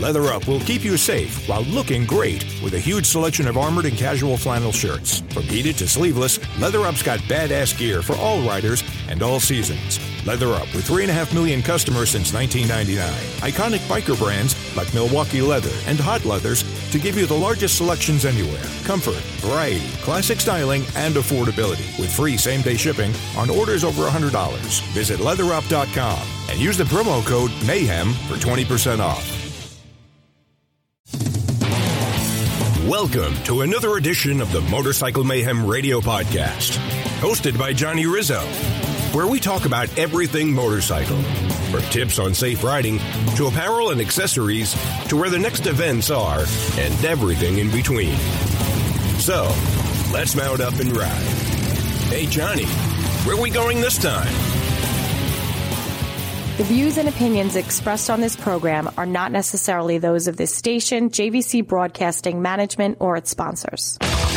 Leather Up will keep you safe while looking great with a huge selection of armored and casual flannel shirts. From heated to sleeveless, Leather Up's got badass gear for all riders and all seasons. Leather Up with 3.5 million customers since 1999. Iconic biker brands like Milwaukee Leather and Hot Leathers to give you the largest selections anywhere. Comfort, variety, classic styling, and affordability with free same-day shipping on orders over $100. Visit leatherup.com and use the promo code MAYHEM for 20% off. Welcome to another edition of the Motorcycle Mayhem Radio Podcast, hosted by Johnny Rizzo, where we talk about everything motorcycle, from tips on safe riding to apparel and accessories to where the next events are and everything in between. So, let's mount up and ride. Hey, Johnny, where are we going this time? The views and opinions expressed on this program are not necessarily those of this station, JVC Broadcasting Management, or its sponsors.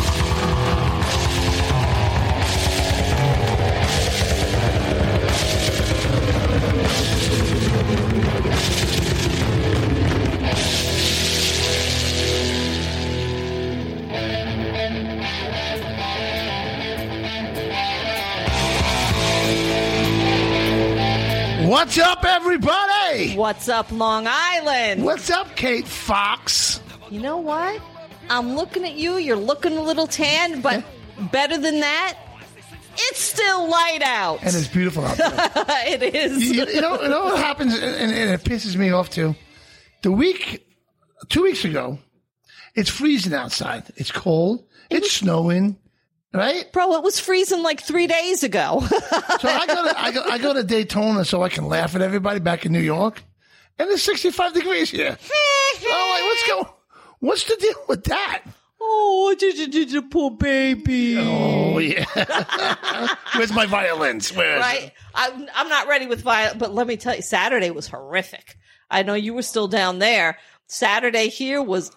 What's up, everybody? What's up, Long Island? What's up, Kate Fox? You know what? I'm looking at you. You're looking a little tan, but better than that, it's still light out. And it's beautiful out there. It is. You know what happens, and it pisses me off, too? 2 weeks ago, it's freezing outside. It's cold. It's snowing. Right? Bro, it was freezing like 3 days ago. So I go to Daytona so I can laugh at everybody back in New York. And it's 65 degrees here. What's the deal with that? Oh, poor baby. Oh, yeah. Where's my violins? Right? I'm not ready with violin, but let me tell you, Saturday was horrific. I know you were still down there. Saturday here was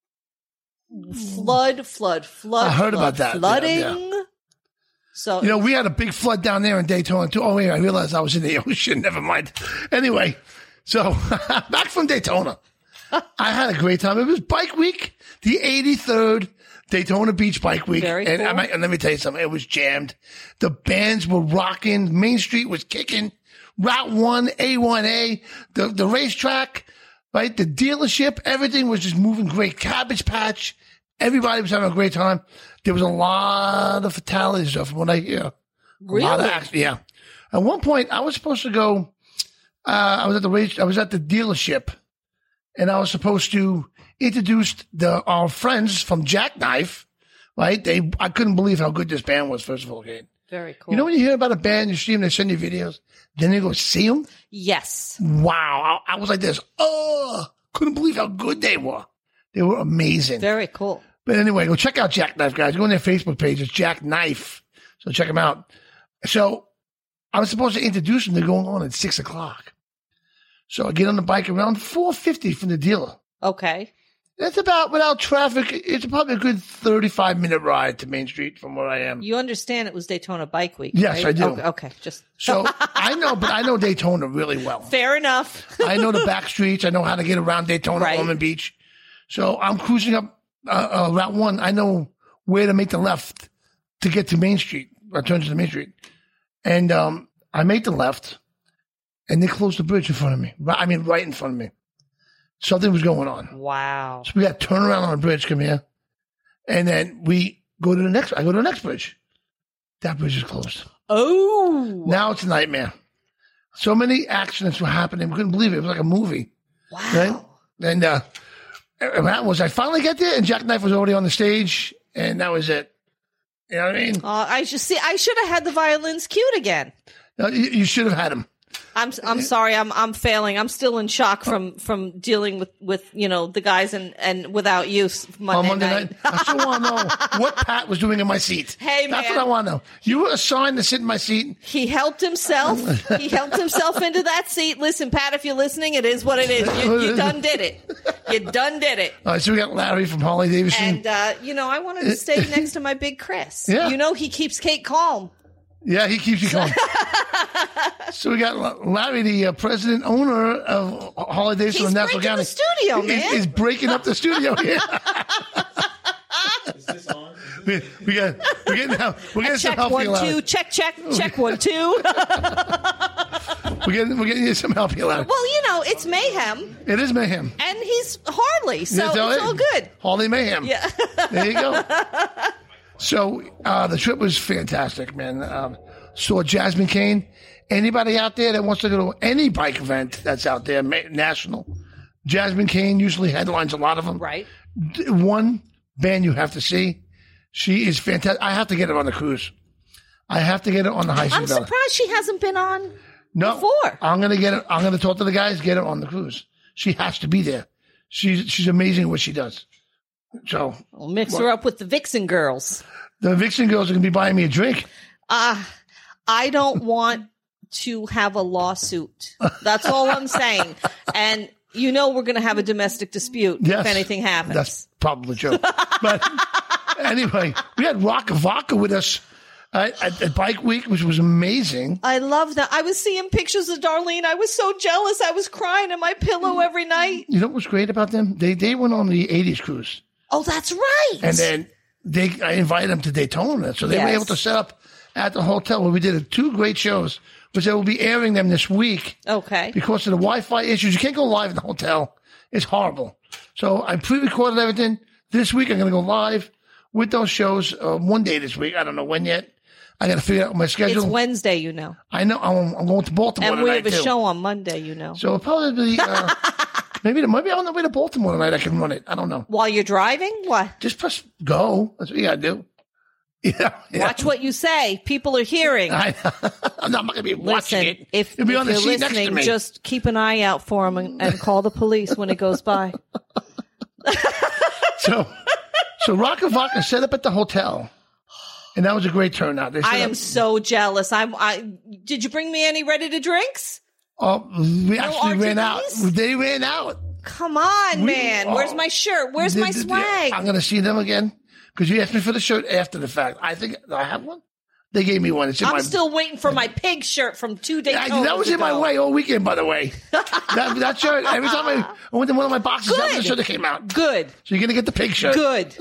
flood. I heard about that. Flooding. Yeah. So, we had a big flood down there in Daytona, too. Oh, yeah, I realized I was in the ocean. Never mind. Anyway, so back from Daytona. I had a great time. It was Bike Week, the 83rd Daytona Beach Bike Week. Very cool. And let me tell you something. It was jammed. The bands were rocking. Main Street was kicking. Route 1, A1A, the racetrack, right? The dealership, everything was just moving great. Cabbage Patch. Everybody was having a great time. There was a lot of fatalities, from what I hear. Really? A lot of accidents, yeah. At one point, I was supposed to go, I was at the dealership, and I was supposed to introduce our friends from Jackknife, right? I couldn't believe how good this band was, first of all, Kate. Very cool. You know when you hear about a band, you see them, they send you videos, then you go see them? Yes. Wow. I was like this. Oh, couldn't believe how good they were. They were amazing. Very cool. But anyway, go check out Jackknife, guys. Go on their Facebook page. It's Jackknife. So check them out. So I was supposed to introduce them. They're going on at 6 o'clock. So I get on the bike around 4:50 from the dealer. Okay. That's about, without traffic, it's probably a good 35-minute ride to Main Street from where I am. You understand it was Daytona Bike Week, Yes, right? I do. Okay, just. So I know Daytona really well. Fair enough. I know the back streets. I know how to get around Daytona, Right. Ormond Beach. So I'm cruising up Route 1. I know where to make the left to get to Main Street, or turn to the Main Street. And I made the left, and they closed the bridge in front of me. Right in front of me. Something was going on. Wow. So we got to turn around on the bridge, come here. And then I go to the next bridge. That bridge is closed. Oh. Now it's a nightmare. So many accidents were happening. We couldn't believe it. It was like a movie. Wow. Right? And that was, I finally got there, and Jackknife was already on the stage, and that was it. You know what I mean? I should have had the violins cued again. No, you should have had them. I'm sorry. I'm failing. I'm still in shock from dealing with the guys and without you Monday night. I still want to know what Pat was doing in my seat. Hey, that's man. what I want to know. You were assigned to sit in my seat. He helped himself. He helped himself into that seat. Listen, Pat, if you're listening, it is what it is. You done did it. You done did it. All right, so we got Larry from Harley Davidson. And I wanted to stay next to my big Chris. Yeah. He keeps Kate calm. Yeah, he keeps you going. So we got Larry, the president owner of Holidays from Nassau breaking County. the studio, man. Is breaking up the studio here. Is this on? We're getting some Check help 1 here, Larry. 2. Check 1 2. We're getting you some help here, Larry. Well, it's mayhem, It is mayhem. and he's Harley, so That's it's all good. Harley mayhem. Yeah. There you go. So the trip was fantastic, man. Saw Jasmine Kane. Anybody out there that wants to go to any bike event that's out there, national, Jasmine Kane usually headlines a lot of them. Right. One band you have to see. She is fantastic. I have to get her on the cruise. I have to get her on the high I'm speed. surprised she hasn't been on No, before. I'm gonna get her. I'm gonna talk to the guys. Get her on the cruise. She has to be there. She's amazing at what she does. So We'll mix her up with the Vixen girls. the Vixen girls are gonna be buying me a drink. I don't want to have a lawsuit. That's all I'm saying. And we're going to have a domestic dispute Yes, if anything happens. That's probably true. But anyway, we had Rocka Vodka with us at Bike Week, which was amazing. I love that. I was seeing pictures of Darlene. I was so jealous. I was crying in my pillow every night. You know what was great about them? They went on the 80s cruise. Oh, that's right. And then I invited them to Daytona. So they were Yes. able to set up at the hotel where we did 2 great shows, which they will be airing them this week. Okay. Because of the Wi-Fi issues. You can't go live in the hotel. It's horrible. So I pre-recorded everything. This week I'm going to go live with those shows one day this week. I don't know when yet. I got to figure out my schedule. It's Wednesday, I know. I'm going to Baltimore And we tonight have a too. show on Monday, So So it'll probably be maybe on the way to Baltimore tonight I can run it. I don't know. while you're driving, what? Just press go. That's what you got to do. Yeah. Watch what you say. People are hearing. I'm not going to be watching Listen, it. if You'll be on the you're seat next to listening, me. just keep an eye out for him and call the police when it goes by. So Rocka Vodka set up at the hotel, and that was a great turnout. They set I am up- so jealous. Did you bring me any ready to drinks? Oh, we actually ran out. RTDs? They ran out. Come on, man. Where's my shirt? Where's my swag? I'm going to see them again because you asked me for the shirt after the fact. I think I have one. They gave me one. It's in I'm my. still waiting for my pig shirt from 2 days ago. That was in my way all weekend, by the way. that shirt. Every time I went to one of my boxes, that was the shirt that came out. Good. So you're going to get the pig shirt. Good.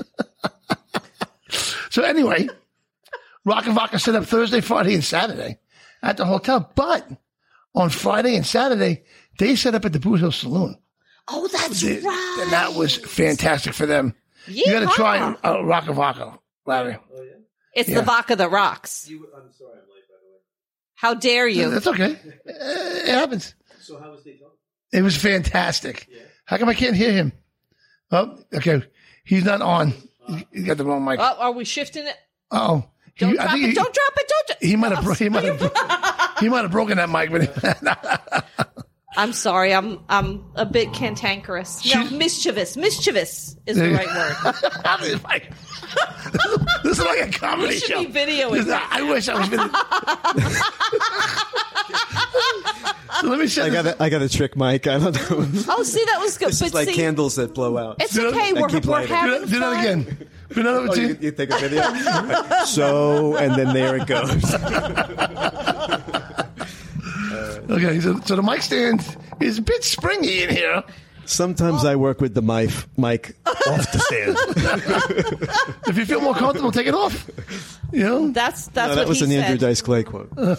So anyway, Rocka Vodka set up Thursday, Friday, and Saturday at the hotel. But on Friday and Saturday, they set up at the Boot Hill Saloon. Oh, that's right. And that was fantastic for them. You got to try Rocka Vodka, Larry. It's the vodka that rocks. I'm sorry, I'm late, by the way. How dare you? That's okay. It happens. So how was Daytona? It was fantastic. Yeah. How come I can't hear him? Oh, okay. He's not on. You got the wrong mic. Oh, are we shifting it? Oh, Don't drop it. Don't drop it. He might have. He might have broken that mic, but I'm sorry. I'm a bit cantankerous. No, mischievous. Mischievous is the right word. This is like a comedy You should show. be videoing. I wish I was videoing. So let me show I got a trick mic. I don't know. Oh, see, that was good. This But is like see, candles that blow out. it's okay. We're keep lighting. having do that fun. again. Do another Oh, one. you take a video? So, and then there it goes. Okay, so the mic stand is a bit springy in here. Sometimes I work with the mic off the stand. If you feel more comfortable, take it off. You know? That's No, what that was he an said. Andrew Dice Clay quote. You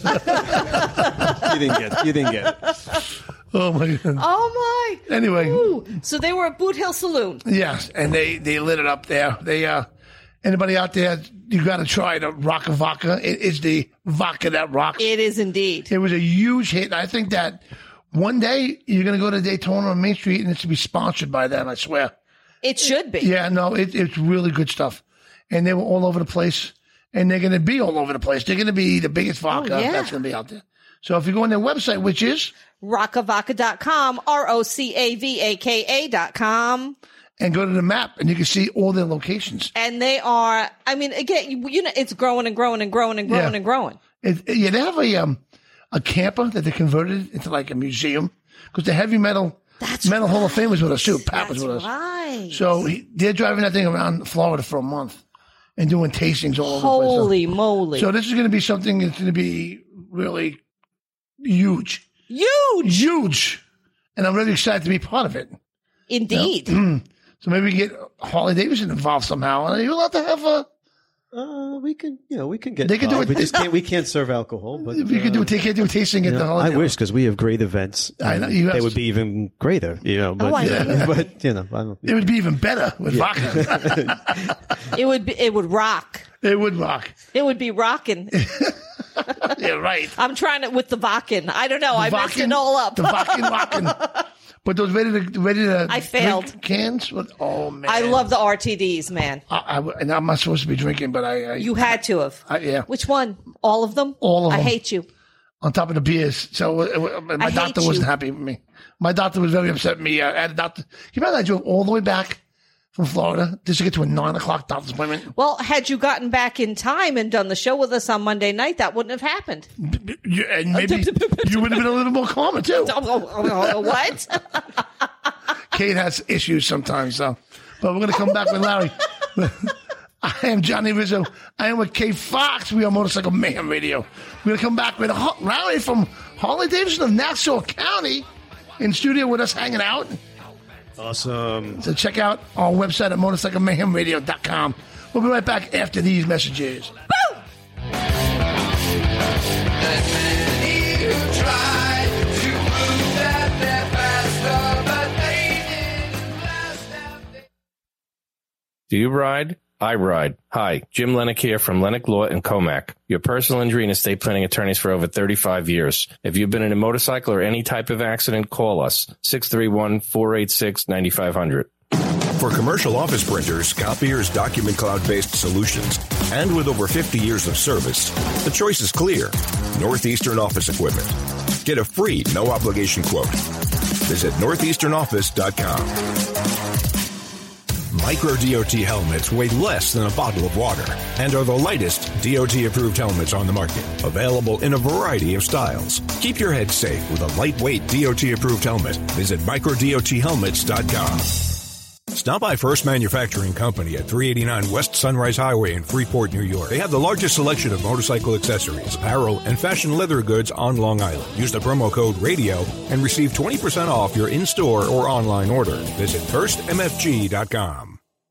didn't get it. Oh my god. Oh my! Anyway. Ooh. So they were at Boot Hill Saloon. Yes, and they lit it up there. They anybody out there, you got to try the Rocka Vodka. It is the vodka that rocks. It is indeed. It was a huge hit. I think that one day you're going to go to Daytona on Main Street and it's to be sponsored by them. I swear. It should be. Yeah, no, it's really good stuff. And they were all over the place, and they're going to be all over the place. They're going to be the biggest vodka yeah. that's going to be out there. So if you go on their website, which is Rockavaca.com, ROCAVAKA.com. and go to the map, and you can see all their locations. And they are, I mean, again, you know, it's growing and growing and growing and growing Yeah. and growing. They have a camper that they converted into like a museum because the heavy metal Hall of Fame was with us too. Pat was with us. Right. So they're driving that thing around Florida for a month, and doing tastings all over the place. Holy moly. So this is going to be something that's going to be really huge. Huge. And I'm really excited to be part of it. Indeed. So maybe we can get Harley Davidson involved somehow. Are you allowed to have a... we can get. They can do involved. We can't serve alcohol, but we could do a tasting at the Harley. I wish, because we have great events. I know, they would be even greater, but but I don't. It would be even better with vodka. It would rock. It would rock. It would be rocking. Yeah, right. I'm trying it with the vodka. I don't know. I messed it all up. The vodka rocking. But those ready to I failed. drink cans. Oh man, I love the RTDs, man. And I'm not supposed to be drinking, but I you had to have. Yeah. Which one? All of them? All of them. I hate you. On top of the beers. So my doctor wasn't happy with me. My doctor was very upset with me. I had a doctor. You remember I drove all the way back from Florida just to get to a 9:00 doctor's appointment? Well, had you gotten back in time and done the show with us on Monday night, that wouldn't have happened. And maybe you would have been a little more calmer, too. What? Kate has issues sometimes, so. But we're going to come back with Larry. I am Johnny Rizzo. I am with Kate Fox. We are Motorcycle Mayhem Radio. We're going to come back with Larry from Harley Davidson of Nassau County in studio with us hanging out. Awesome. So check out our website at motorcyclemayhemradio.com. We'll be right back after these messages. Woo! Do you ride? I ride. Hi, Jim Lennox here from Lennox Law in Comac, your personal injury and estate planning attorneys for over 35 years. If you've been in a motorcycle or any type of accident, call us, 631-486-9500. For commercial office printers, copiers, document cloud-based solutions, and with over 50 years of service, the choice is clear. Northeastern Office Equipment. Get a free, no-obligation quote. Visit northeasternoffice.com. Micro DOT helmets weigh less than a bottle of water and are the lightest DOT-approved helmets on the market. Available in a variety of styles. Keep your head safe with a lightweight DOT-approved helmet. Visit microdothelmets.com. Stop by First Manufacturing Company at 389 West Sunrise Highway in Freeport, New York. They have the largest selection of motorcycle accessories, apparel, and fashion leather goods on Long Island. Use the promo code RADIO and receive 20% off your in-store or online order. Visit firstmfg.com.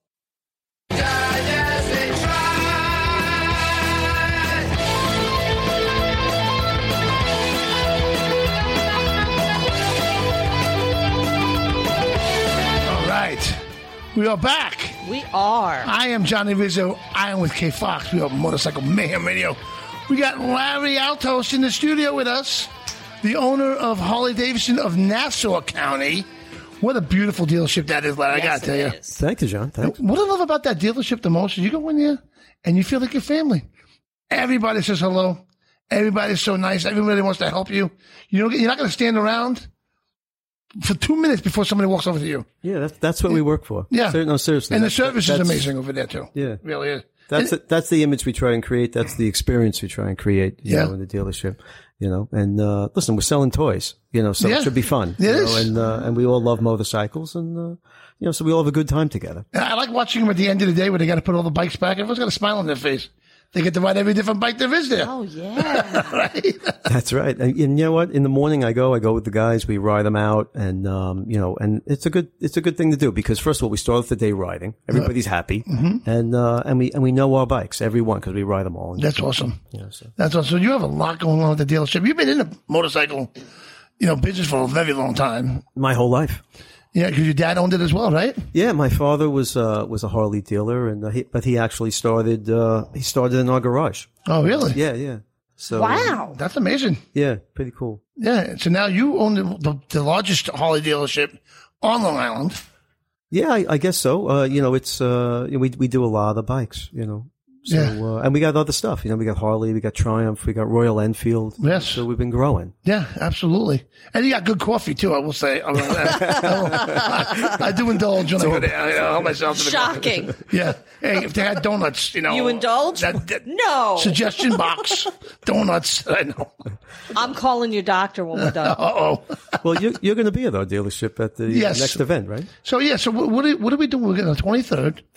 We are back. We are. I am Johnny Rizzo. I am with K Fox. We are Motorcycle Mayhem Radio. We got Larry Altos in the studio with us, the owner of Harley Davidson of Nassau County. What a beautiful dealership that is, Larry. Yes, I got to tell you. Thank you, John. Thanks. What I love about that dealership the most is you go in there and you feel like your family. Everybody says hello. Everybody's so nice. Everybody wants to help you. You're not going to stand around for 2 minutes before somebody walks over to you. Yeah, that's what we work for. Yeah. No, seriously. And the service is amazing over there, too. Yeah. It really is. That's the image we try and create. That's the experience we try and create, you know, in the dealership, and, listen, we're selling toys, so it should be fun. It is. And we all love motorcycles and, so we all have a good time together. And I like watching them at the end of the day when they got to put all the bikes back. Everyone's got a smile on their face. They get to ride every different bike there is there. Oh, yeah. Right? That's right. And you know what? In the morning, I go with the guys. We ride them out, and and it's a good thing to do because first of all, we start off the day riding. Everybody's happy, and we know our bikes, everyone, because we ride them all. That's awesome. So. That's awesome. So you have a lot going on with the dealership. You've been in the motorcycle, business for a very long time. My whole life. Yeah, because your dad owned it as well, right? Yeah, my father was a Harley dealer, and he actually started in our garage. Oh, really? Yeah. So Wow, that's amazing. Yeah, pretty cool. Yeah, so now you own the largest Harley dealership on Long Island. Yeah, I guess so. It's we do a lot of the bikes, So, and we got other stuff, we got Harley, we got Triumph, we got Royal Enfield. Yes. So we've been growing. Yeah, absolutely. And you got good coffee too, I will say. I do indulge when I go there. I help myself to the shocking. coffee. Yeah. Hey, if they had donuts, You indulge? No. Suggestion box. Donuts. I know. I'm calling your doctor when we're done. Uh-oh. Well, you're going to be at our dealership at the next event, right? So what are we doing? We're getting the 23rd.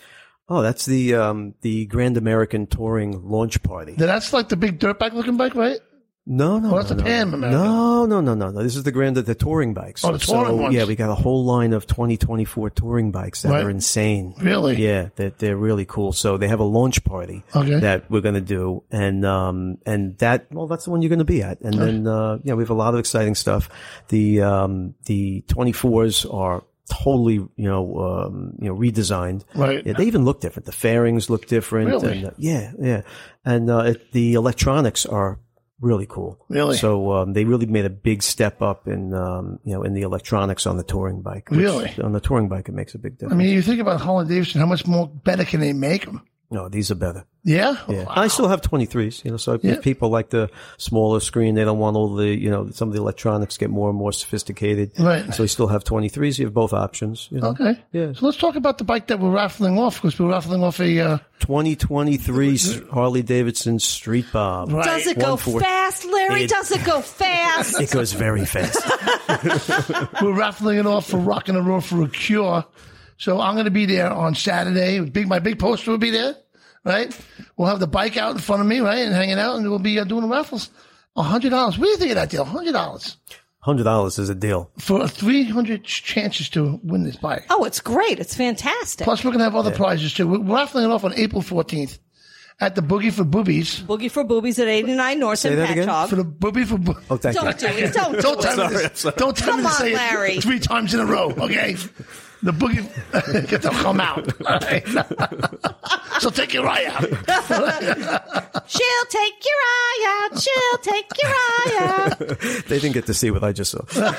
Oh, that's the Grand American Touring launch party. That's like the big dirt bike looking bike, right? No. Oh, that's a Pan American. No. This is the touring bikes. Oh, the touring ones. Yeah, we got a whole line of 2024 touring bikes that are insane. Really? Yeah, they're really cool. So they have a launch party that we're going to do. And that's the one you're going to be at. And then, we have a lot of exciting stuff. The 24s are totally, redesigned. Right. Yeah, they even look different. The fairings look different. Really? And, yeah. And, the electronics are really cool. Really? So, they really made a big step up in the electronics on the touring bike. Really? On the touring bike, it makes a big difference. I mean, you think about Harley Davidson, how much more better can they make them? No, these are better. Yeah? Yeah. Wow. I still have 23s, so if people like the smaller screen, they don't want all the, some of the electronics get more and more sophisticated. Right. So you still have 23s. You have both options. Okay. Yeah. So let's talk about the bike that we're raffling off, because we're raffling off a 2023 Harley Davidson Street Bomb. Right. Does it go 140. fast, Larry? Does it go fast? It goes very fast. we're raffling it off for Rockin' the Road for a Cure. So I'm going to be there on Saturday. My big poster will be there, right? We'll have the bike out in front of me, right, and hanging out, and we'll be doing the raffles. $100. What do you think of that deal? $100 $100 is a deal. for 300 chances to win this bike. Oh, it's great. It's fantastic. Plus, we're going to have other prizes too. We're raffling it off on April 14th at the Boogie for Boobies. Boogie for Boobies at 89 North Say in that again? Patchogue. For the Boogie for Boobies. Oh, thank you. Don't do it. Don't Don't do tell it. me this. Don't tell me Come to say on, Larry. it 3 times in a row, okay? The boogie, they'll come out. All right? So take your eye out. She'll take your eye out. She'll take your eye out. They didn't get to see what I just saw.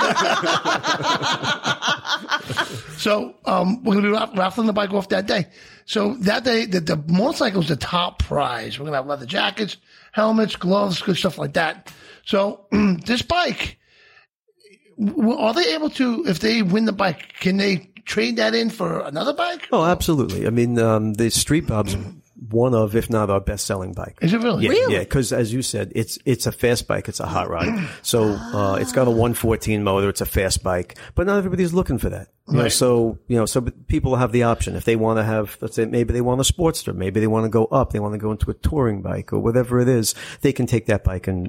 So we're going to be raffling the bike off that day. So that day, the motorcycle is the top prize. We're going to have leather jackets, helmets, gloves, good stuff like that. So this bike, are they able to, if they win the bike, can they trade that in for another bike? Oh, absolutely. I mean, the Street Bob's one of, if not our best-selling bike. Is it really? Yeah, Really? yeah. Because as you said, it's a fast bike. It's a hot rod. So it's got a 114 motor. It's a fast bike, but not everybody's looking for that. Right. So people have the option if they want to have. Let's say maybe they want a Sportster. Maybe they want to go up. They want to go into a touring bike or whatever it is. They can take that bike and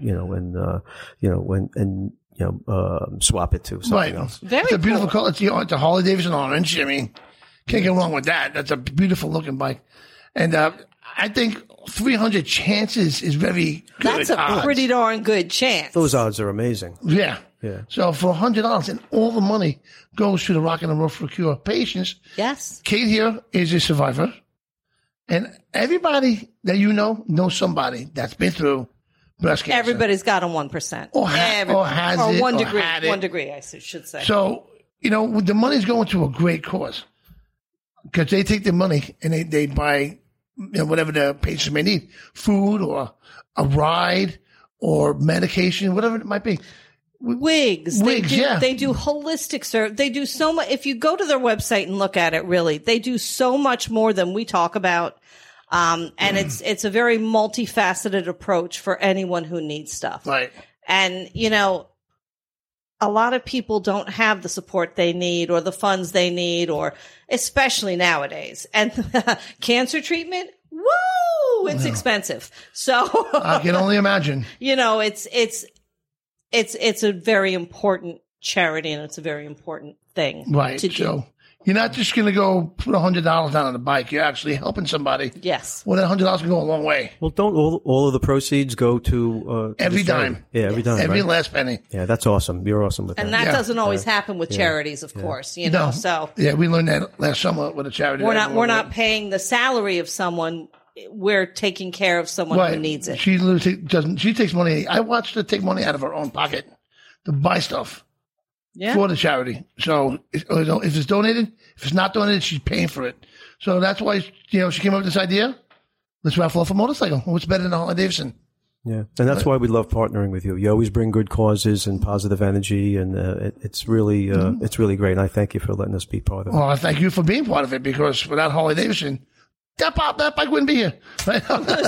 swap it to something else. Very It's a beautiful cool. color. It's a Harley Davidson orange. I mean, can't go wrong with that. That's a beautiful looking bike. And I think 300 chances is very good. That's a odds. pretty darn good chance. Those odds are amazing. Yeah. Yeah. So for $100, and all the money goes to the Rockin' the Road for a Cure patients. Yes. Kate here is a survivor. And everybody that you know knows somebody that's been through breast cancer. Everybody's got a 1%. Or has or it, 1 or degree. had it. 1 degree, I should say. So, the money's going to a great cause. Because they take the money and they buy whatever the patient may need. Food or a ride or medication, whatever it might be. Wigs. Wigs, yeah. They do holistic service. They do so much. If you go to their website and look at it, really, they do so much more than we talk about. And it's a very multifaceted approach for anyone who needs stuff. Right. And, a lot of people don't have the support they need or the funds they need, or especially nowadays. And cancer treatment, woo, it's expensive. So I can only imagine. it's a very important charity, and it's a very important thing Right. to do. So you're not just going to go put $100 down on the bike. You're actually helping somebody. Yes. Well, that $100 can go a long way. Well, don't all of the proceeds go to Every the charity? dime. Yeah, every dime. Every right? last penny. Yeah, that's awesome. You're awesome with And that. that Yeah. doesn't always happen with charities, of course, No. so Yeah, we learned that last summer with a charity. we're that not paying the salary of someone. We're taking care of someone who needs it. She literally doesn't. She takes money. I watched her take money out of her own pocket to buy stuff Yeah. for the charity. So if it's donated, if it's not donated, she's paying for it. So that's why she came up with this idea. Let's raffle off a motorcycle. What's better than a Harley Davidson? Yeah, and that's why we love partnering with you. You always bring good causes and positive energy, and it's really great. And I thank you for letting us be part of it. Well, I thank you for being part of it, because without Harley Davidson, that bike wouldn't be here. Right?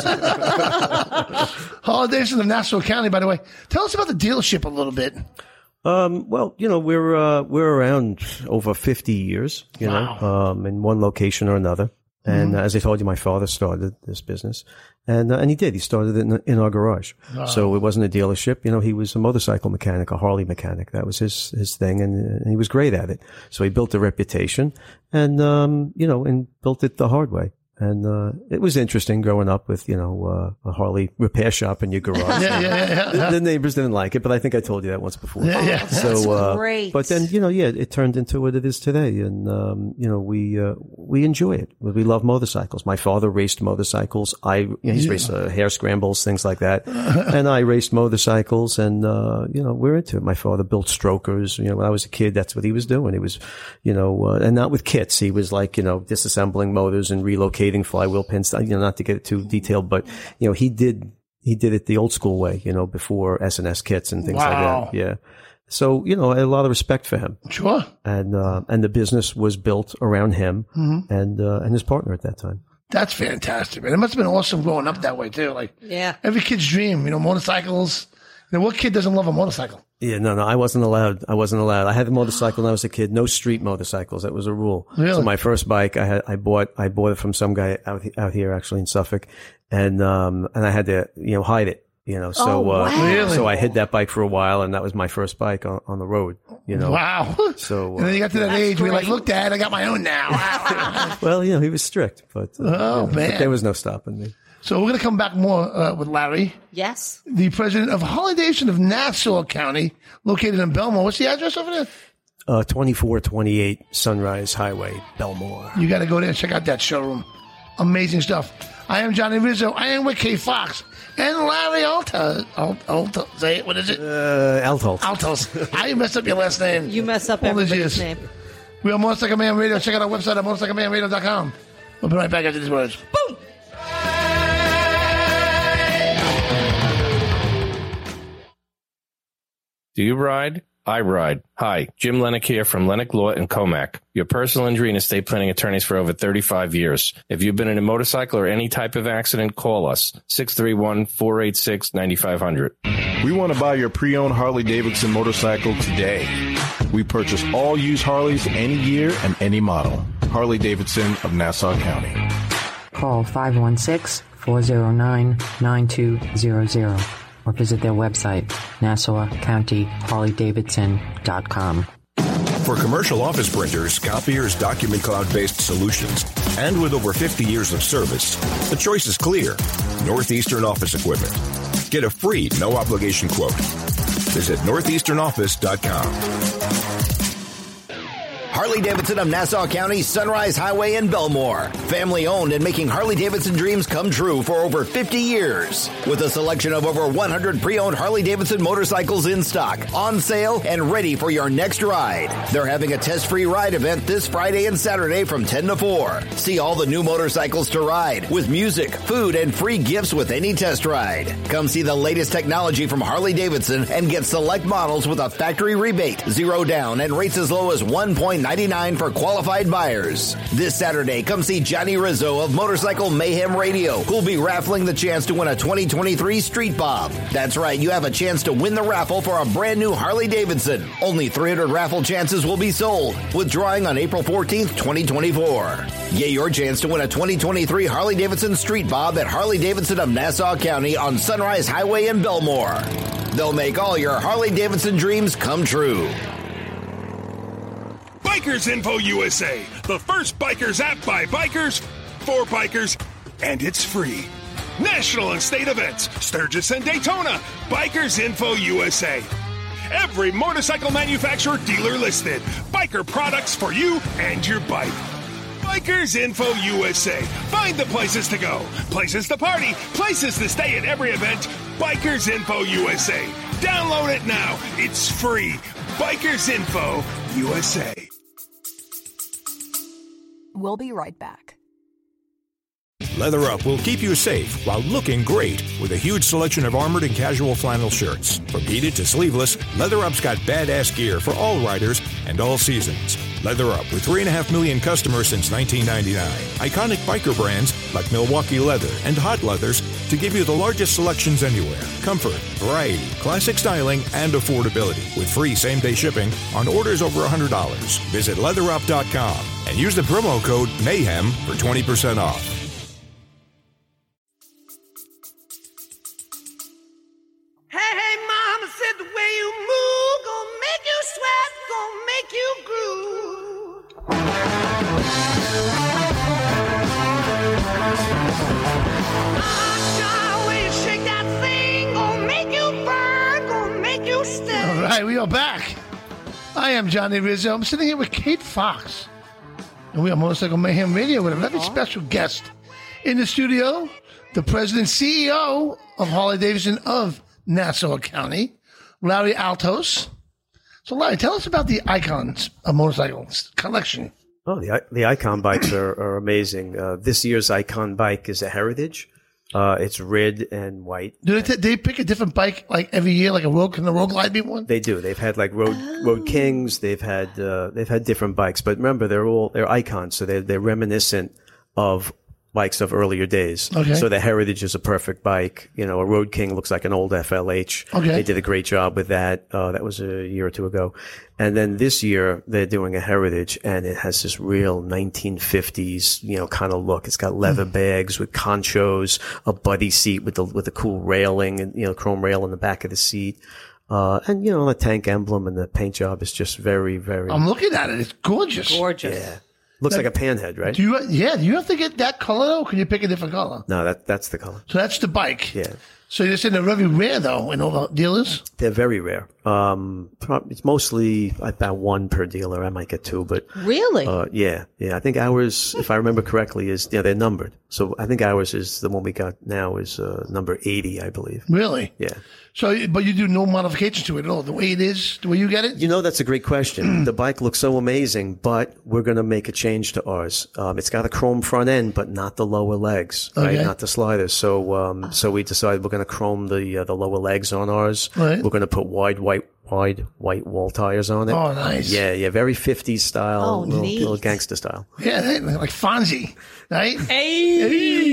Harley Davidson of Nassau County, by the way. Tell us about the dealership a little bit. Well, we're around over 50 years, Wow. in one location or another. And as I told you, my father started this business, and he did. He started it in our garage. So it wasn't a dealership. You know, he was a motorcycle mechanic, a Harley mechanic. That was his thing, and he was great at it. So he built a reputation, and and built it the hard way. And it was interesting growing up with, a Harley repair shop in your garage. The neighbors didn't like it, but I think I told you that once before. That's great. But then, it turned into what it is today. And, we enjoy it. We love motorcycles. My father raced motorcycles. He's raced hair scrambles, things like that. And I raced motorcycles, and, we're into it. My father built strokers. When I was a kid, that's what he was doing. He was, and not with kits. He was like, disassembling motors and relocating flywheel pins, not to get it too detailed, but, he did it the old school way, before S&S kits and things like that. Yeah. So, I had a lot of respect for him. Sure. And the business was built around him and his partner at that time. That's fantastic, man. It must have been awesome growing up that way too. Like, every kid's dream, motorcycles. What kid doesn't love a motorcycle? Yeah, no, I wasn't allowed. I had a motorcycle when I was a kid. No street motorcycles. That was a rule. Really? So my first bike, I bought it from some guy out here actually in Suffolk. And I had to, hide it, Really? So I hid that bike for a while, and that was my first bike on the road, Wow. So, and then you got to that age where you're like, look, Dad, I got my own now. Well, he was strict, but, man. But there was no stopping me. So we're going to come back more with Larry. Yes. The president of Harley-Davidson of Nassau County, located in Belmore. What's the address over there? 2428 Sunrise Highway, Belmore. You got to go there and check out that showroom. Amazing stuff. I am Johnny Rizzo. I am with Kay Fox and Larry Alto. Say it. What is it? Altos. I messed up your last name. You mess up everybody's name. We are Motorcycle Man Radio. Check out our website at motorcyclemanradio.com. We'll be right back after these words. Boom! Do you ride? I ride. Hi, Jim Lennick here from Lennick Law in Comac, your personal injury and estate planning attorneys for over 35 years. If you've been in a motorcycle or any type of accident, call us, 631-486-9500. We want to buy your pre-owned Harley-Davidson motorcycle today. We purchase all used Harleys any year and any model. Harley-Davidson of Nassau County. Call 516-409-9200. Or visit their website, NassauCountyHarley-Davidson.com. For commercial office printers, copiers, document cloud-based solutions, and with over 50 years of service, the choice is clear. Northeastern Office Equipment. Get a free, no-obligation quote. Visit northeasternoffice.com. Harley-Davidson of Nassau County, Sunrise Highway in Belmore. Family owned and making Harley-Davidson dreams come true for over 50 years. With a selection of over 100 pre-owned Harley-Davidson motorcycles in stock, on sale, and ready for your next ride. They're having a test-free ride event this Friday and Saturday from 10 to 4. See all the new motorcycles to ride with music, food, and free gifts with any test ride. Come see the latest technology from Harley-Davidson and get select models with a factory rebate, 0 down, and rates as low as $1.99 for qualified buyers. This Saturday, come see Johnny Rizzo of Motorcycle Mayhem Radio, who'll be raffling the chance to win a 2023 Street Bob. That's right, you have a chance to win the raffle for a brand new Harley-Davidson. Only 300 raffle chances will be sold, with drawing on April 14th, 2024. Get your chance to win a 2023 Harley-Davidson Street Bob at Harley-Davidson of Nassau County on Sunrise Highway in Belmore. They'll make all your Harley-Davidson dreams come true. Bikers Info USA, the first bikers app by bikers, for bikers, and it's free. National and state events, Sturgis and Daytona, Bikers Info USA. Every motorcycle manufacturer dealer listed. Biker products for you and your bike. Bikers Info USA. Find the places to go, places to party, places to stay at every event. Bikers Info USA. Download it now. It's free. Bikers Info USA. We'll be right back. Leather Up will keep you safe while looking great with a huge selection of armored and casual flannel shirts. From heated to sleeveless, Leather Up's got badass gear for all riders and all seasons. Leather Up, with 3.5 million customers since 1999. Iconic biker brands like Milwaukee Leather and Hot Leathers to give you the largest selections anywhere. Comfort, variety, classic styling, and affordability with free same-day shipping on orders over $100. Visit leatherup.com and use the promo code MAYHEM for 20% off. Hey, mama said the way you move gonna make you sweat, gonna make you groove. Way you shake that thing gonna make you burn, gonna make you stay. All right, we are back. I am Johnny Rizzo. I'm sitting here with Kate Fox. And we are Motorcycle Mayhem Radio with a very special guest in the studio, the president CEO of Harley-Davidson of Nassau County, Larry Altos. So, Larry, tell us about the Icons of Motorcycles collection. Oh, the Icon bikes are amazing. This year's Icon bike is a Heritage. It's red and white. Do they pick a different bike like every year, like a Road? Can the Road Glide be one? They do. They've had like Road Kings. They've had different bikes. But remember, they're Icons, so they're reminiscent of bikes of earlier days. Okay. So the Heritage is a perfect bike. You know, a Road King looks like an old FLH. Okay. They did a great job with that. That was a year or two ago. And then this year they're doing a Heritage, and it has this real 1950s, kind of look. It's got leather bags with conchos, a buddy seat with a cool railing and, chrome rail in the back of the seat. And the tank emblem and the paint job is just very, very. I'm looking at it. It's gorgeous. Yeah. Looks like a panhead, right? Do you have to get that color though? Can you pick a different color? No, that's the color. So that's the bike. Yeah. So you're saying they're very rare though in all the dealers? They're very rare. It's mostly about one per dealer. I might get two, but really, yeah. I think ours, if I remember correctly, is they're numbered. So I think ours is the one we got now is number 80, I believe. Really? Yeah. So, but you do no modifications to it at all. The way it is, the way you get it. That's a great question. The bike looks so amazing, but we're going to make a change to ours. It's got a chrome front end, but not the lower legs, right? Okay. Not the sliders. So we decided we're going to chrome the lower legs on ours. Right. We're going to put wide white wall tires on it. Oh, nice. Yeah, very 50s style, Oh, neat. little gangster style. Yeah, like Fonzie, right? Hey.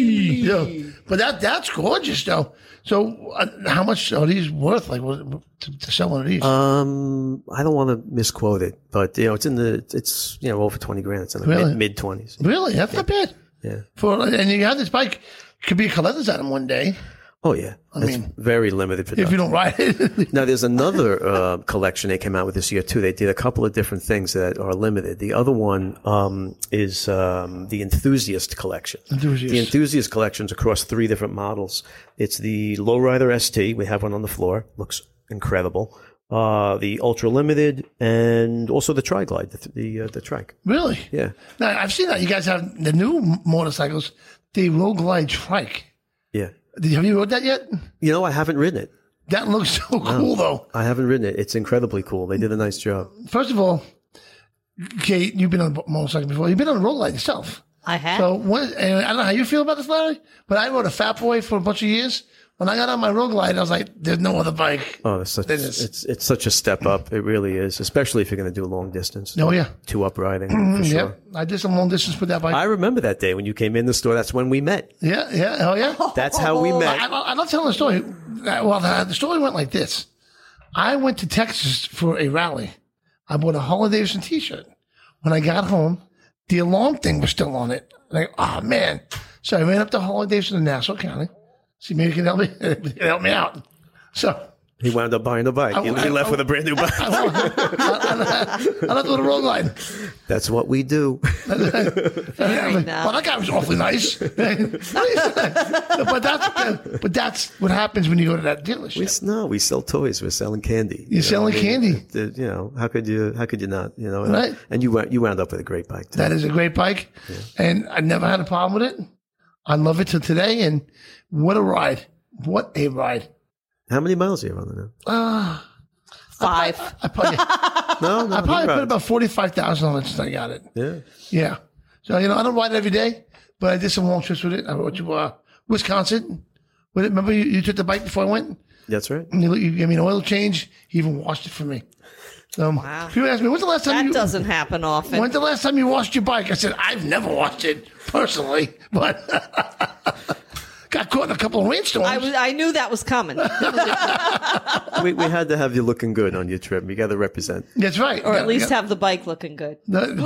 Yeah. But that's gorgeous though. So how much are these worth? Like to sell one of these? I don't want to misquote it, but it's over 20 grand. It's in the Really? mid 20s. Really? That's not bad. Yeah. And you have this bike, could be a collector's item one day. Oh yeah, it's very limited production. If you don't ride it. Now there's another collection they came out with this year too. They did a couple of different things that are limited. The other one is the Enthusiast collection. The Enthusiast collection's across 3 different models. It's the Lowrider ST. We have one on the floor. Looks incredible. The Ultra Limited and also the Tri-Glide, the trike. Really? Yeah. Now I've seen that you guys have the new motorcycles, the Road Glide trike. Yeah. Have you rode that yet? I haven't ridden it. That looks so cool, though. I haven't ridden it. It's incredibly cool. They did a nice job. First of all, Kate, you've been on a motorcycle before. You've been on a road glide yourself. I have. So and I don't know how you feel about this, Larry, but I rode a Fat Boy for a bunch of years. When I got on my road glide, I was like, "There's no other bike." Oh, it's such a step up. It really is, especially if you're going to do long distance. Oh yeah, 2-up riding for sure. Yep. I did some long distance with that bike. I remember that day when you came in the store. That's when we met. Yeah. Oh yeah. That's how we met. I'm not telling the story. Well, the story went like this. I went to Texas for a rally. I bought a Harley-Davidson T-shirt. When I got home, the alarm thing was still on it. Like, oh man! So I ran up to Harley-Davidson in Nassau County. See, maybe he can help me out. So he wound up buying a bike. He left with a brand new bike. I left with a road glide. That's what we do. Well, that guy was awfully nice. but that's what happens when you go to that dealership. We sell toys. We're selling candy. You're selling candy. How could you not? Right. And you wound up with a great bike too. That is a great bike, and I never had a problem with it. I love it till today, and what a ride! What a ride! How many miles are you running now? 5. I probably put about 45,000 on it since I got it. Yeah. So I don't ride it every day, but I did some long trips with it. I went to Wisconsin with it. Remember you took the bike before I went? That's right. And you gave me an oil change. He even washed it for me. So wow. People ask me, when's the last time that doesn't happen often. When's the last time you washed your bike? I said, I've never washed it personally, but got caught in a couple of rainstorms. I knew that was coming. we had to have you looking good on your trip. You got to represent. That's right. Or at least have the bike looking good.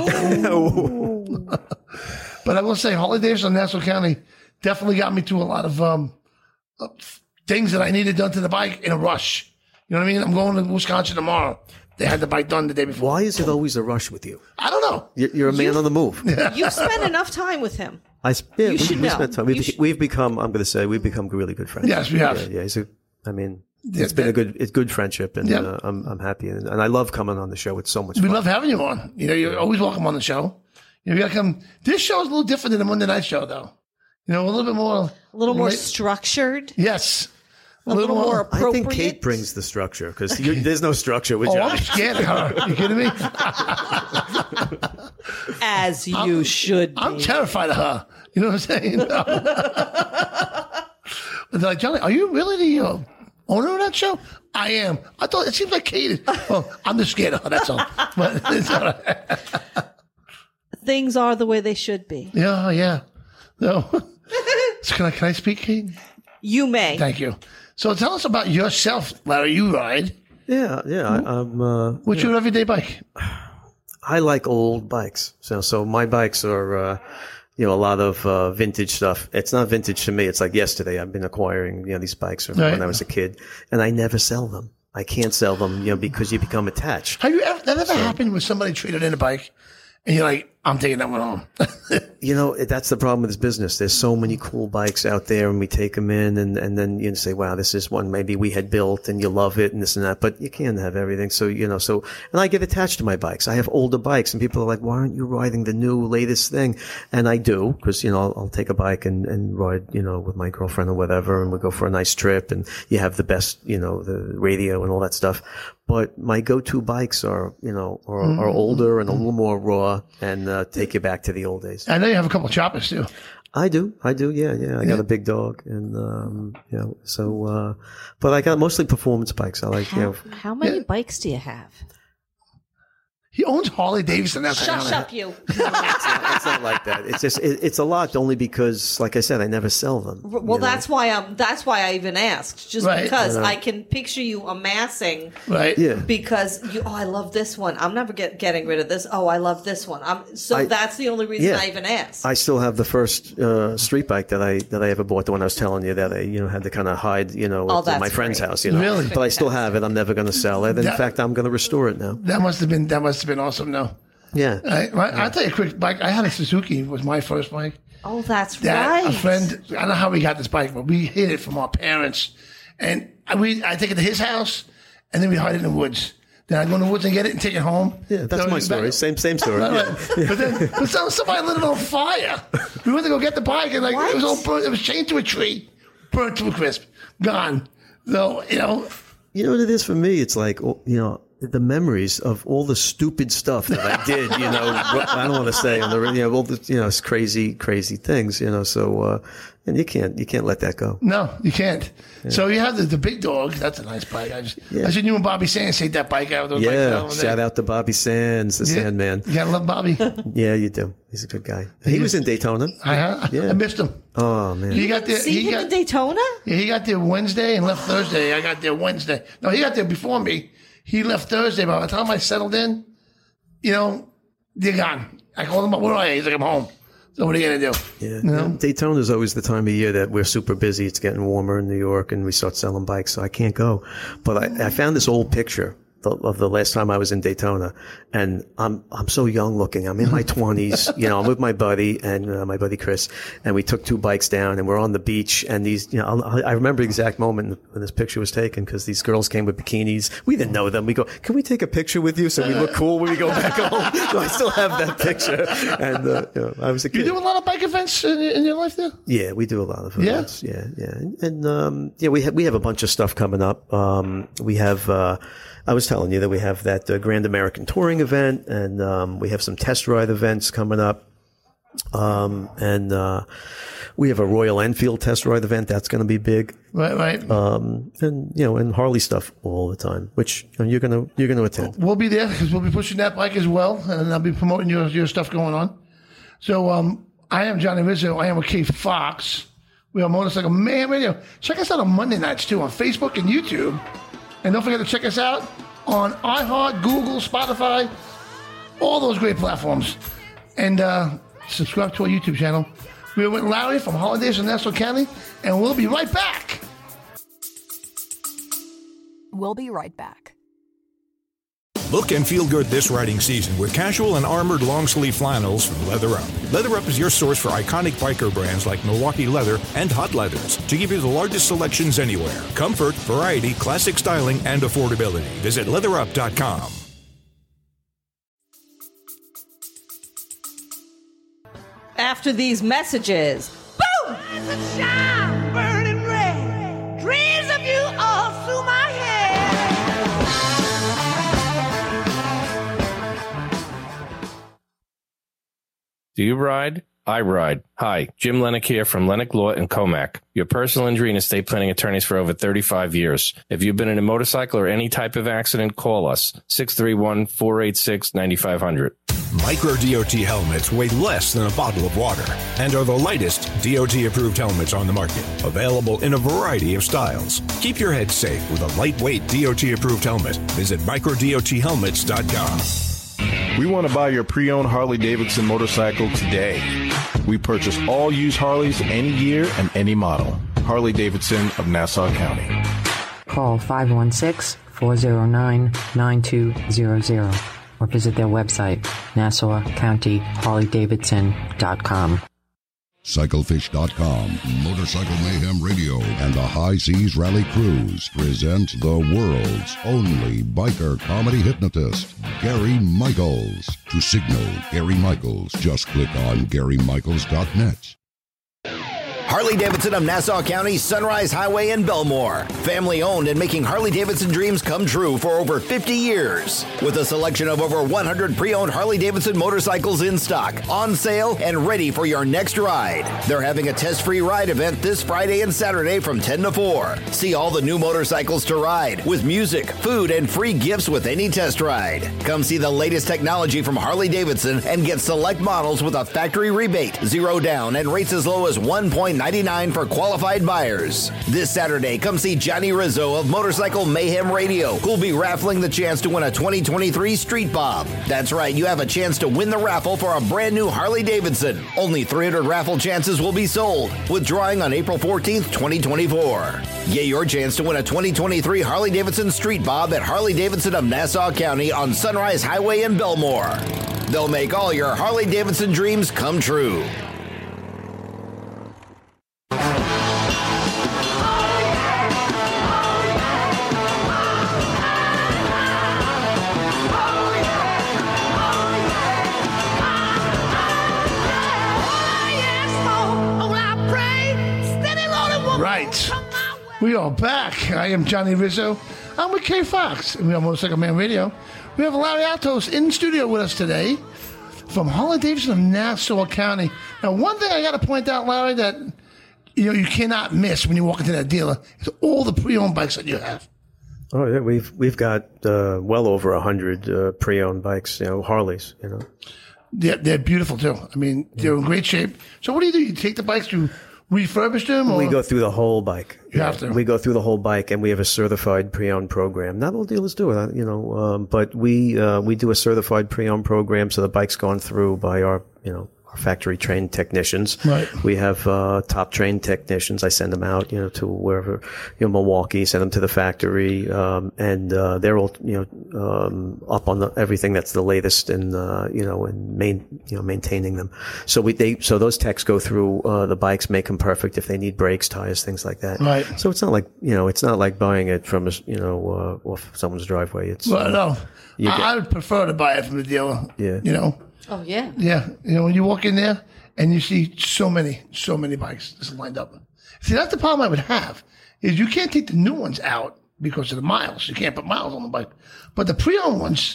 But I will say, Harley Davidson, Nassau County definitely got me to a lot of things that I needed done to the bike in a rush. You know what I mean? I'm going to Wisconsin tomorrow. They had the bike done the day before. Why is it always a rush with you? I don't know. You're a man on the move. You've spent enough time with him. We should know. spent time. We've become, I'm going to say, we've become really good friends. Yes, we have. Yeah, it's been a good friendship, and I'm happy. And I love coming on the show. It's so much fun. We love having you on. You know, you're always welcome on the show. You got to come. This show is a little different than the Monday night show, though. You know, a little bit more. A little more structured. Yes. A little more appropriate. I think Kate brings the structure because there's no structure with Johnny. I'm scared of her. You kidding me? As you should be. I'm terrified of her. You know what I'm saying? They're like, Johnny, are you really the owner of that show? I am. I thought it seems like Kate is. Well, I'm just scared of her. That's all. But it's all right. Things are the way they should be. Yeah. No. So can I speak, Kate? You may. Thank you. So tell us about yourself, Larry. You ride. Yeah. What's your everyday bike? I like old bikes. So my bikes are, a lot of vintage stuff. It's not vintage to me. It's like yesterday. I've been acquiring, these bikes when I was a kid, and I never sell them. I can't sell them, because you become attached. Have you ever? That ever happened when somebody traded in a bike, and you're like, I'm taking that one home. That's the problem with this business. There's so many cool bikes out there, and we take them in, and then you say, wow, this is one maybe we had built, and you love it, and this and that, but you can't have everything. So, and I get attached to my bikes. I have older bikes, and people are like, why aren't you riding the new, latest thing? And I do, because, I'll take a bike and ride, with my girlfriend or whatever, and we go for a nice trip, and you have the best, the radio and all that stuff. But my go-to bikes are older and a little more raw, and take you back to the old days. I know you have a couple of choppers too. I do. Yeah. I got a big dog, and but I got mostly performance bikes. I like. How many bikes do you have? He owns Harley Davidson. Shut up, you. It's not like that. It's just it's a lot only because, like I said, I never sell them. Well, that's why I even asked, just because I can picture you amassing. Right. Yeah. Because I love this one. I'm never getting rid of this. Oh, I love this one. That's the only reason I even asked. I still have the first street bike that I ever bought. The one I was telling you that I had to kind of hide at my friend's house. Really? But I still have it. I'm never going to sell it. In fact, I'm going to restore it now. That must have been awesome. No. Yeah. I'll tell you a quick bike. I had a Suzuki. It was my first bike. Oh, that's right. A friend, I don't know how we got this bike, but we hid it from our parents. And I take it to his house, and then we hide it in the woods. Then I go in the woods and get it and take it home. Yeah, that's my story. Same story. Right. But somebody lit it on fire. We went to go get the bike, and it was all burnt. It was chained to a tree, burnt to a crisp, gone. So, You know what it is for me? It's like, the memories of all the stupid stuff that I did, I don't want to say on the all the crazy things, so and you can't let that go. No, you can't. Yeah. So you have the big dog. That's a nice bike. I said you and Bobby Sands take that bike out. Shout out to Bobby Sands, the Sandman. You gotta love Bobby. Yeah, you do. He's a good guy. He was in Daytona. I missed him. Oh man, he got there. He got in Daytona. Yeah, he got there Wednesday and left Thursday. I got there Wednesday. No, he got there before me. He left Thursday. By the time I settled in, they're gone. I called him up. Where are you? He's like, I'm home. So what are you going to do? Yeah. Daytona is always the time of year that we're super busy. It's getting warmer in New York, and we start selling bikes, so I can't go. But I found this old picture of the last time I was in Daytona, and I'm so young looking. I'm in my 20s. I'm with my buddy and my buddy Chris, and we took two bikes down, and we're on the beach. And these, I remember the exact moment when this picture was taken because these girls came with bikinis. We didn't know them. We go, can we take a picture with you so we look cool when we go back home? So I still have that picture. And I was a kid. You do a lot of bike events in your life, there? Yeah, we do a lot of events. Yeah. And we have a bunch of stuff coming up. We have. I was telling you that we have that Grand American Touring event, and we have some test ride events coming up. And we have a Royal Enfield test ride event that's going to be big. Right. And Harley stuff all the time, which you're going to attend. We'll be there because we'll be pushing that bike as well, and I'll be promoting your stuff going on. So I am Johnny Rizzo. I am with Kate Fox. We are Motorcycle Mayhem Radio. Check us out on Monday nights, too, on Facebook and YouTube. And don't forget to check us out on iHeart, Google, Spotify, all those great platforms. And subscribe to our YouTube channel. We're with Larry from Harley-Davidson, Nassau County, and we'll be right back. We'll be right back. Look and feel good this riding season with casual and armored long-sleeve flannels from Leather Up. Leather Up is your source for iconic biker brands like Milwaukee Leather and Hot Leathers to give you the largest selections anywhere. Comfort, variety, classic styling, and affordability. Visit leatherup.com. After these messages, boom! Shine, burning red. Dreams of you all through my head. Do you ride? I ride. Hi, Jim Lennick here from Lennick Law in Comac, your personal injury and estate planning attorneys for over 35 years. If you've been in a motorcycle or any type of accident, call us, 631-486-9500. Micro DOT helmets weigh less than a bottle of water and are the lightest DOT-approved helmets on the market, available in a variety of styles. Keep your head safe with a lightweight DOT-approved helmet. Visit microdothelmets.com. We want to buy your pre-owned Harley-Davidson motorcycle today. We purchase all used Harleys any year and any model. Harley-Davidson of Nassau County. Call 516-409-9200 or visit their website, NassauCountyHarleyDavidson.com. Cyclefish.com, Motorcycle Mayhem Radio, and the High Seas Rally Cruise present the world's only biker comedy hypnotist, Gary Michaels. To signal Gary Michaels, just click on GaryMichaels.net. Harley-Davidson of Nassau County, Sunrise Highway in Belmore. Family owned and making Harley-Davidson dreams come true for over 50 years. With a selection of over 100 pre-owned Harley-Davidson motorcycles in stock, on sale, and ready for your next ride. They're having a test-free ride event this Friday and Saturday from 10 to 4. See all the new motorcycles to ride with music, food, and free gifts with any test ride. Come see the latest technology from Harley-Davidson and get select models with a factory rebate, 0 down, and rates as low as $1.99 for qualified buyers. This Saturday, come see Johnny Rizzo of Motorcycle Mayhem Radio, who'll be raffling the chance to win a 2023 Street Bob. That's right, you have a chance to win the raffle for a brand new Harley-Davidson. Only 300 raffle chances will be sold, with drawing on April 14th, 2024. Get your chance to win a 2023 Harley-Davidson Street Bob at Harley-Davidson of Nassau County on Sunrise Highway in Belmore. They'll make all your Harley-Davidson dreams come true. Right. We are back. I am Johnny Rizzo. I'm with Kay Fox, and we are Motorcycle Man Radio. We have Larry Altos in studio with us today from Harley-Davidson of Nassau County. Now, one thing I got to point out, Larry, that you cannot miss when you walk into that dealer is all the pre-owned bikes that you have. Oh yeah, we've got well over 100 pre-owned bikes, Harleys, They're beautiful too. I mean, they're in great shape. So what do? You take the bikes to refurbish them? Or? We go through the whole bike. You have to. We go through the whole bike, and we have a certified pre-owned program. Not all dealers do it, but we do a certified pre-owned program, so the bike's gone through by our factory trained technicians. Right. We have top trained technicians. I send them out, to wherever, Milwaukee, send them to the factory, and they're all, up on everything that's the latest and maintaining them. So so those techs go through the bikes, make them perfect if they need brakes, tires, things like that. Right. So it's not like buying it from off someone's driveway. No. I would prefer to buy it from the dealer. Yeah. Oh, yeah. Yeah. When you walk in there and you see so many bikes just lined up. See, that's the problem I would have, is you can't take the new ones out because of the miles. You can't put miles on the bike. But the pre-owned ones,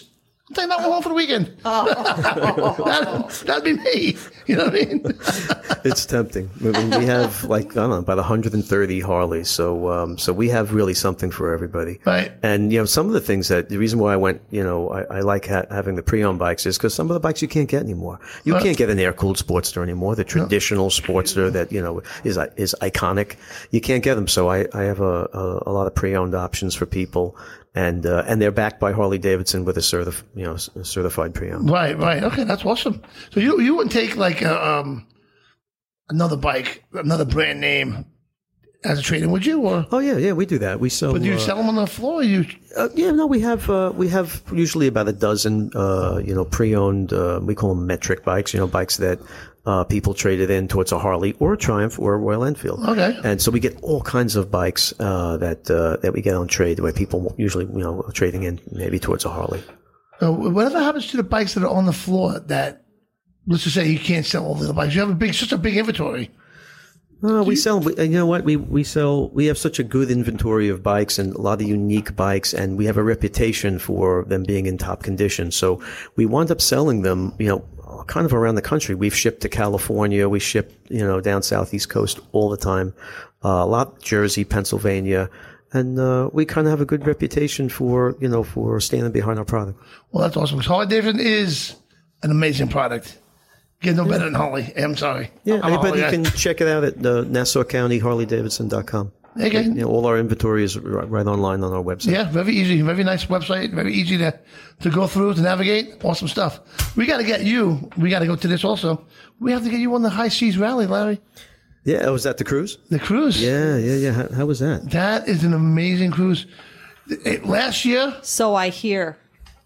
I'm taking that one home for the weekend. That'd be me. You know what I mean? It's tempting. I mean, we have like, I don't know, about 130 Harleys. So we have really something for everybody. Right. And, some of the things the reason why I went, I like having the pre-owned bikes is because some of the bikes you can't get anymore. You can't get an air-cooled Sportster anymore. The traditional Sportster that, is iconic. You can't get them. So I have a lot of pre-owned options for people. And they're backed by Harley Davidson with a certified pre-owned. Right. Okay, that's awesome. So you wouldn't take like another bike, another brand name as a trade-in, would you? Or yeah, we do that. We sell. But do you sell them on the floor? Or we have usually about a dozen pre-owned. We call them metric bikes. Bikes that. People traded in towards a Harley or a Triumph or a Royal Enfield. Okay. And so we get all kinds of bikes, that we get on trade where people usually, trading in maybe towards a Harley. Whatever happens to the bikes that are on the floor that, let's just say you can't sell all the other bikes. You have such a big inventory. We sell, you know what? We have such a good inventory of bikes and a lot of unique bikes, and we have a reputation for them being in top condition. So we wind up selling them, kind of around the country. We've shipped to California. We ship, down Southeast Coast all the time. A lot Jersey, Pennsylvania. And, we kind of have a good reputation for standing behind our product. Well, that's awesome. Harley Davidson is an amazing product. Get no better than Harley. I'm sorry. Yeah, anybody can check it out at Nassau County HarleyDavidson.com. Okay. All our inventory is right online on our website. Yeah, very easy. Very nice website. Very easy to go through, to navigate. Awesome stuff. We got to get you. We got to go to this also. We have to get you on the High Seas Rally, Larry. Yeah, was that the cruise? The cruise. Yeah. How was that? That is an amazing cruise. Last year. So I hear.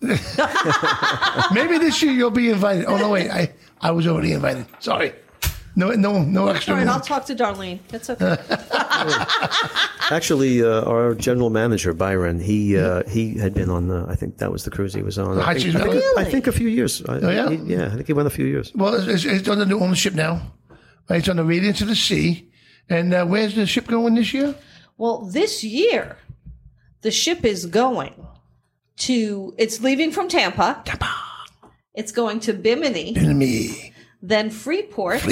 Maybe this year you'll be invited. Oh, no, wait. I was already invited. Sorry. No extra. All right, I'll talk to Darlene. That's okay. Actually, our general manager Byron, he had been on I think that was the cruise he was on. I think a few years. I think he went a few years. Well, it's under new ownership now. It's on the Radiance of the Sea. And where's the ship going this year? Well, this year the ship is going to. It's leaving from Tampa. It's going to Bimini. Then Freeport,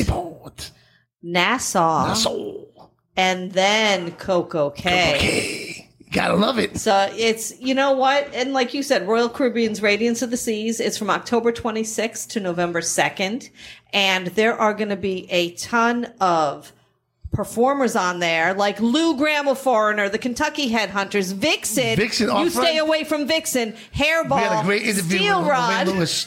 Nassau, and then Coco Cay. Gotta love it. So it's, you know what? And like you said, Royal Caribbean's Radiance of the Seas is from October 26th to November 2nd. And there are going to be a ton of performers on there, like Lou Graham of Foreigner, the Kentucky Headhunters, Vixen. You stay away from Vixen. Hairball. We had a great interview Steel with Rod. Lewis,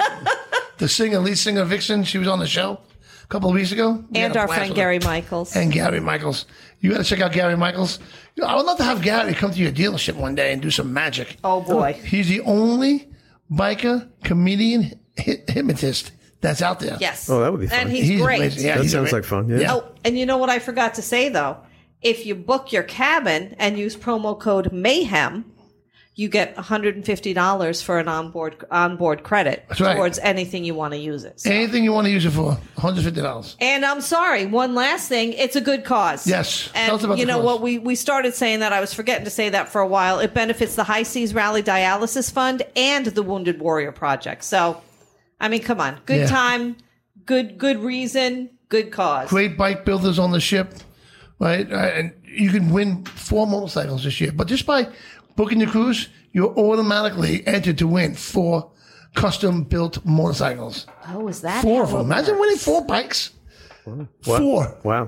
the lead singer Vixen. She was on the show a couple of weeks ago. And our friend Gary Michaels. And Gary Michaels. You got to check out Gary Michaels. I would love to have Gary come to your dealership one day and do some magic. Oh, boy. He's the only biker, comedian, hypnotist that's out there. Yes. Oh, that would be fun. And he's great. Yeah, that sounds like fun. Yeah. Oh, and you know what I forgot to say, though? If you book your cabin and use promo code MAYHEM, you get $150 for an onboard credit towards anything you want to use it. So. Anything you want to use it for, $150. And I'm sorry, one last thing, it's a good cause. Yes. And tell us about you know the cause. what, we started saying that, I was forgetting to say that for a while. It benefits the High Seas Rally Dialysis Fund and the Wounded Warrior Project. So, I mean, come on. Good time, good reason, good cause. Great bike builders on the ship, right? And you can win 4 motorcycles this year. But just by booking your cruise, you're automatically entered to win 4 custom-built motorcycles. Oh, is that 4 of them. Imagine winning 4 bikes. What? 4. Wow.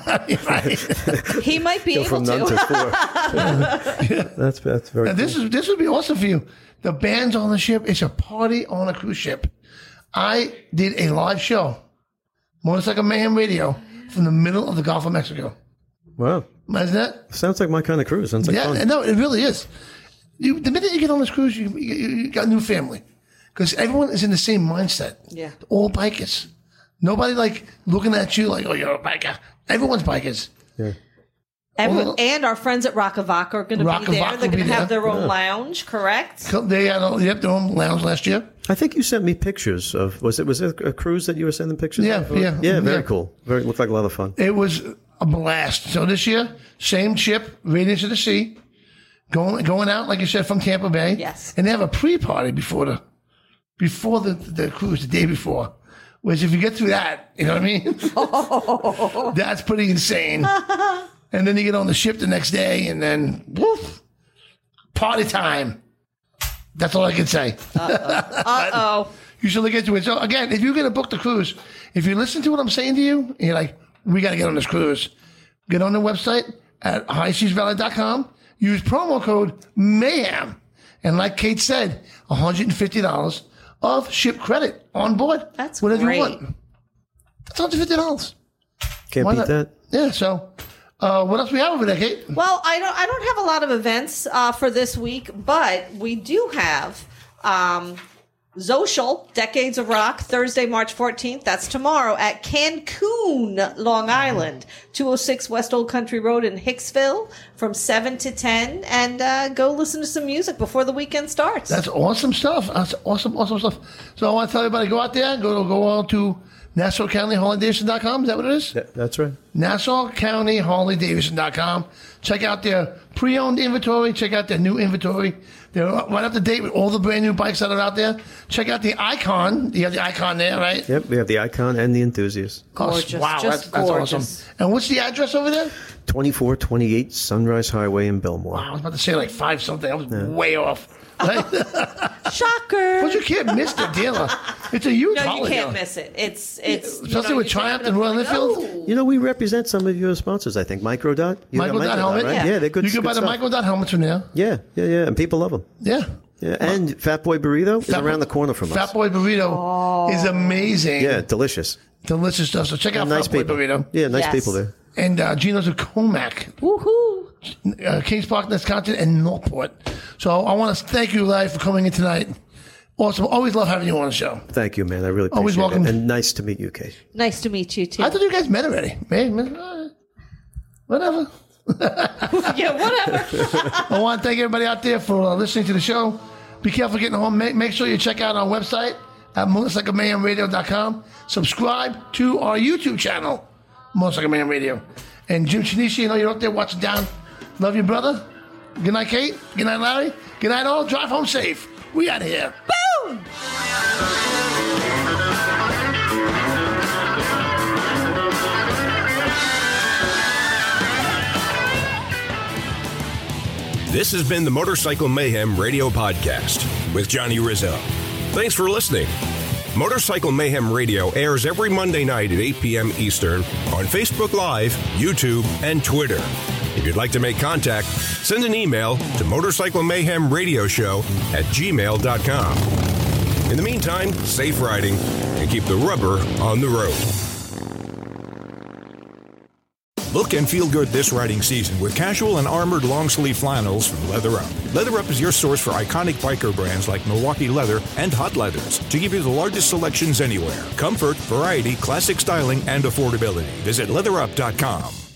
He might be Go able from to. none to 4. That's very and cool. This would be awesome for you. The band's on the ship. It's a party on a cruise ship. I did a live show, Motorcycle Mayhem Radio, from the middle of the Gulf of Mexico. Wow. Imagine that. Sounds like my kind of cruise. Sounds like fun. No, it really is. The minute you get on this cruise, you got a new family. Because everyone is in the same mindset. Yeah. All bikers. Nobody like looking at you like, oh, you're a biker. Everyone's bikers. Yeah. And our friends at Rockavaca are going to be there. They're going to have their own lounge, correct? They had their own lounge last year. I think you sent me pictures of. Was it a cruise that you were sending pictures of? Yeah. Very cool. Looked like a lot of fun. It was a blast. So this year, same ship, Radiance of the Sea, going out like you said from Tampa Bay. Yes. And they have a pre-party before before the cruise, the day before. Which if you get through that, you know what I mean? That's pretty insane. And then you get on the ship the next day, and then, woof, party time. That's all I can say. Uh-oh. You should look into it. So, again, if you're going to book the cruise, if you listen to what I'm saying to you, and you're like, we got to get on this cruise, get on the website at highseasrally.com, use promo code MAYHEM, and like Kate said, $150 of ship credit on board. That's whatever great. you want. That's $150. Can't Why beat not? that. Yeah, so what else we have over there, Kate? Well, I don't have a lot of events for this week, but we do have Social, Decades of Rock, Thursday, March 14th. That's tomorrow at Cancun, Long Island, 206 West Old Country Road in Hicksville from 7 to 10. And go listen to some music before the weekend starts. That's awesome stuff. That's awesome stuff. So I want to tell everybody, go out there, go on to NassauCountyHarleyDavidson.com. Is that what it is? That's right. NassauCountyHarleyDavidson.com. Check out their pre-owned inventory. Check out their new inventory. They're right up to date with all the brand new bikes that are out there. Check out the Icon. You have the Icon there, right? Yep, we have the Icon and the Enthusiast. Gorgeous. Wow, Just that's gorgeous. awesome. And what's the address over there? 2428 Sunrise Highway in Belmore. Wow, I was about to say like 5 something. I was way off. Right? Shocker. But you can't miss the dealer. It's a huge No, you holiday. can't miss it. It's Especially with Triumph and Royal Enfield. You know, we represent some of your sponsors, I think. Microdot. You got Microdot helmet. right? Yeah, they're good. You can buy the stuff. Microdot helmets from there. Yeah. And people love them. Yeah. Yeah, and Fat Boy Burrito is around the corner from us. Fat Boy Burrito is amazing. Yeah, delicious. Delicious stuff. So check out And nice Fat Boy people. Burrito. Yeah, nice people there. And Gino's of Comac. Woohoo! Kings Park, Wisconsin, and Northport. So I want to thank you, Larry, for coming in tonight. Awesome. Always love having you on the show. Thank you, man. I really appreciate Always welcome. it. And nice to meet you, Kate. Nice to meet you, too. I thought you guys met already. Whatever. Yeah, whatever. I want to thank everybody out there for listening to the show. Be careful getting home. Make sure you check out our website at motorcyclemayhemradio.com. Subscribe to our YouTube channel, Motorcycle Mayhem Radio. And Jim Shinichi, I know you're out there watching down. Love you, brother. Good night, Kate. Good night, Larry. Good night, all. Drive home safe. We out of here. Boom! This has been the Motorcycle Mayhem Radio Podcast with Johnny Rizzo. Thanks for listening. Motorcycle Mayhem Radio airs every Monday night at 8 p.m. Eastern on Facebook Live, YouTube, and Twitter. If you'd like to make contact, send an email to motorcyclemayhemradioshow@gmail.com. In the meantime, safe riding and keep the rubber on the road. Look and feel good this riding season with casual and armored long-sleeve flannels from Leather Up. Leather Up is your source for iconic biker brands like Milwaukee Leather and Hot Leathers to give you the largest selections anywhere. Comfort, variety, classic styling, and affordability. Visit leatherup.com.